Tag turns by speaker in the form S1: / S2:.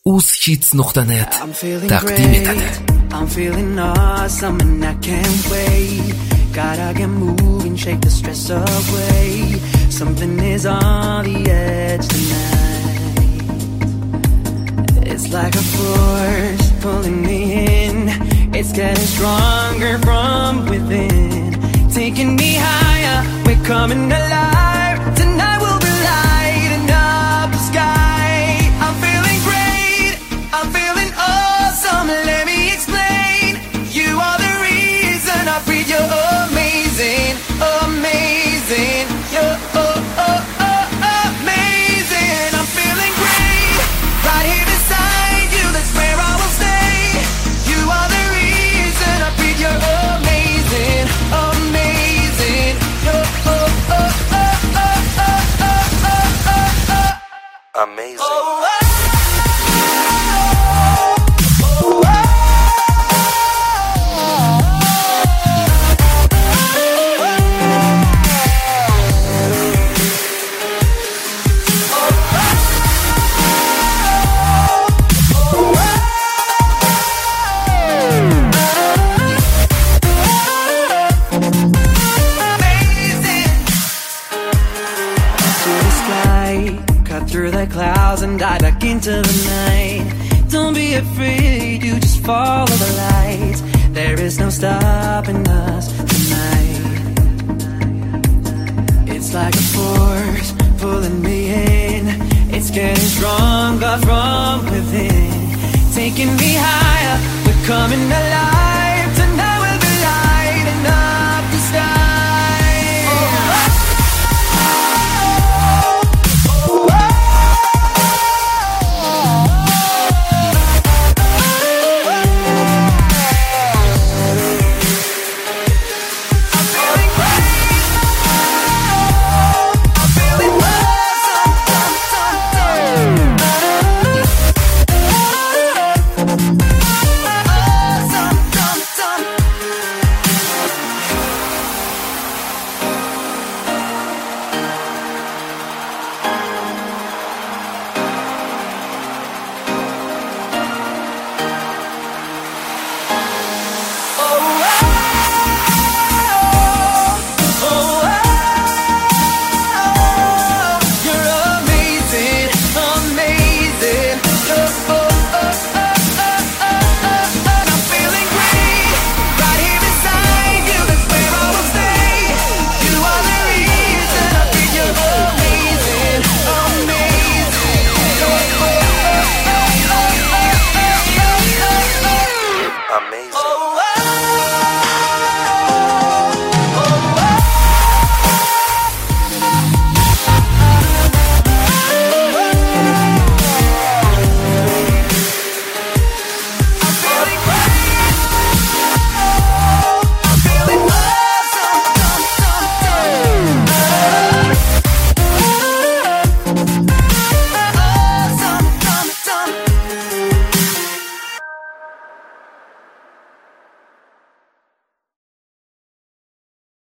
S1: ushits.net taqdim etadi.
S2: I'm feeling awesome and I can't wait. Gotta get moving, shake the stress away. Something is on the edge tonight. It's like a force pulling me in. It's getting stronger from within. Taking me higher, we're coming alive. Tonight we'll be lighting up the sky. I'm feeling great, I'm feeling awesome. Let me explain. You are the reason I breathe. You're amazing, amazing. You're amazing. I'm feeling great, right here beside you. That's where I will stay. You are the reason I breathe. You're amazing, amazing. You're amazing. Through the clouds and dive back into the night. Don't be afraid, you just follow the light. There is no stopping us tonight. It's like a force pulling me in. It's getting stronger from within. Taking me higher, we're coming alive.